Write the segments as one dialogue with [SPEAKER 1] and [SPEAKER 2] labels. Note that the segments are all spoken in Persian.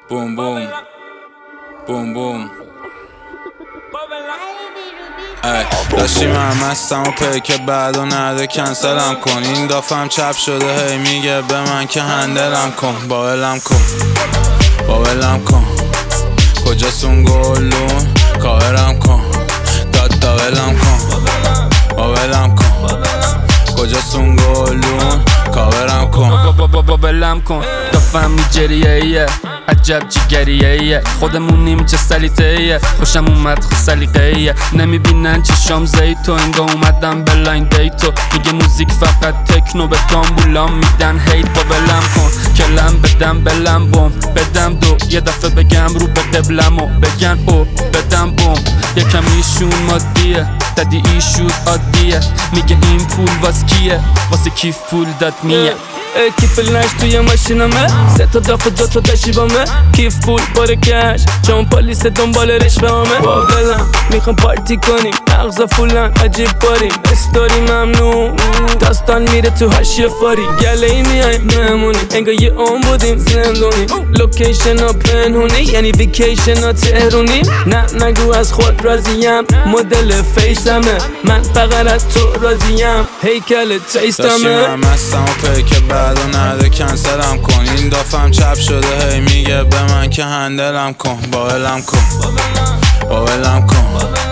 [SPEAKER 1] بوم بوم بوم بوم داشتیم هم هستم و پیک بعد و نده کنسلم کن. این دافم چپ شده هی میگه به من که هندلم کن. باولم کن باولم کن کجاست اون گلون کاورم کن. داد داولم کن باولم کن کجاست اون گلون کاورم کن.
[SPEAKER 2] باولم کن دافم میجریه عجب جگریه خودمونیم چه سلیتهیه خوشم اومد خود سلیقهیه نمیبینن چشام زیتو انگا اومدم به لاین دیتو میگه موزیک فقط تکنو به دامبولام میدن هیت. باولم کن کلم بدم بلم بوم بدم دو یه دفعه بگم رو به قبلمو بگن او بدم بوم یکم ایشون مادیه دادی ایشوز عادیه میگه این پول واس کیه واسه کیف پول داد میه.
[SPEAKER 3] کیف لنش توی ماشینمه سه تا داف دو تا داشیبامه کیف پول باره کش چون پلیس دنبال رشوه همه. باولم میخوام پارتی کنیم مغزا فولن عجیب باریم استوری ممنون داستان میره تو هشیه فاری گله ای میایم مهمونی انگار یه اون بودیم زندونی لوکیشن ها پنهونی یعنی ویکیشن ها تهرونی نه نگو از خود راضیم مدل فیسمه من فقط از تو راضیم هیکل تیستمه.
[SPEAKER 1] داشتیم هم هستم و پیک بعد و نده کنسلم کن. این دافم چپ شده هی میگه به من که هندلم کن. باولم کن باولم کن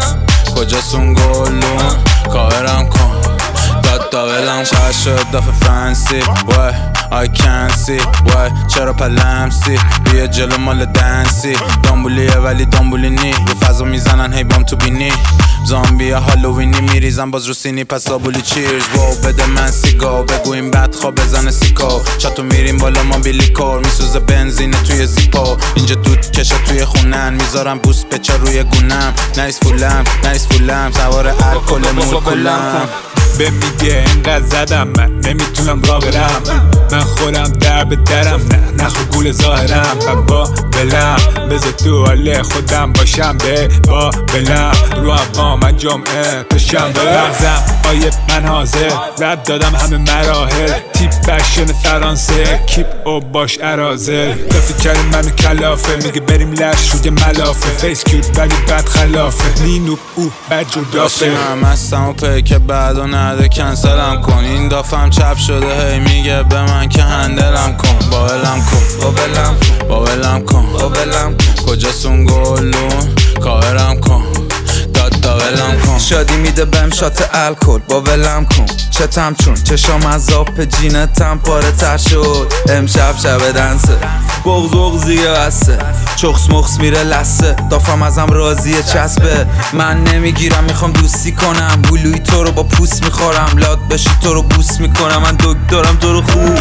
[SPEAKER 1] کجاست اون گلون کاورم کن. داد داولم چشم شد داف فرانسی وای I can't see why چرا پلمسی بیا جلو مال دنسی دامبولیه ولی دامبولی نی رو فضا میزنن هی بام تو بینی زامبیا هالووینی میریزن باز رو سینی پس آبولی چیرز واو بده من سیگا بگو این بدخواه بزنه سیکو چاتو میریم بالا ما بیلیکور میسوزه بنزینه توی زیپو اینجا دود کشه توی خونن میذارم بوست بچه روی گونم نایس فولم سوار الکل مولکولم
[SPEAKER 4] به میگه اینقدر زدم من نمیتونم راه برم من خودم در به درم نه نخو گول ظاهرم من با بلم بذار تو حال خودم باشم به با بلم رو هم من جمعه تا شنبه مغزم آیه من حاضر رد دادم همه مراحل تیپ فشن فرانسه کیپ او باش ارازل دفعه کریم منو کلافه میگه بریم لش روی ملافه فیس کیوت ولی بد خلافه نینوب او بد جدافه.
[SPEAKER 1] داشتیم هم هستم و پیک بعد و نده کنسلم کن. این دافم چپ شده هی میگه به من که هندلم کن. باولم کن باولم کن کجاست اون گلون کاورم کن. داد داولم کن
[SPEAKER 5] شادی میده بهم شات الکل باولم کن چتم چون چشام از آب جینتم پاره تر شد امشب شب دنسه بغض زیگه بسته چخس مخس میره لسه دافم ازم راضیه چسبه من نمیگیرم میخوام دوستی کنم هلوی تو رو با پوست میخورم لاد بشی تو رو بوس میکنم من دکترم تو رو خوب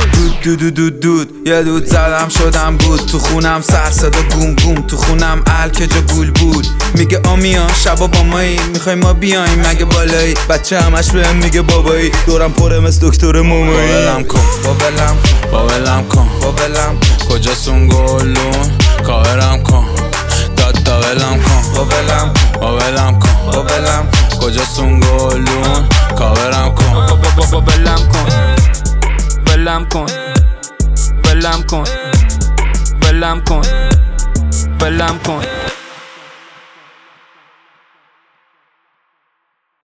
[SPEAKER 5] دود یه دود زدم شدم بود تو خونم سر صدا گوم تو خونم الکه جا گول بود میگه آمیان شبا با مایی میخوای ما بیایم مگه بالایی بچه همش بهم میگه بابایی دورم پره مثل دکتر مومایی.
[SPEAKER 1] باولم کن کجاست اون گلون کاورم کن. داد داولم کن باولم کن کجاست اون گلون کاورم کن.
[SPEAKER 2] ولم کن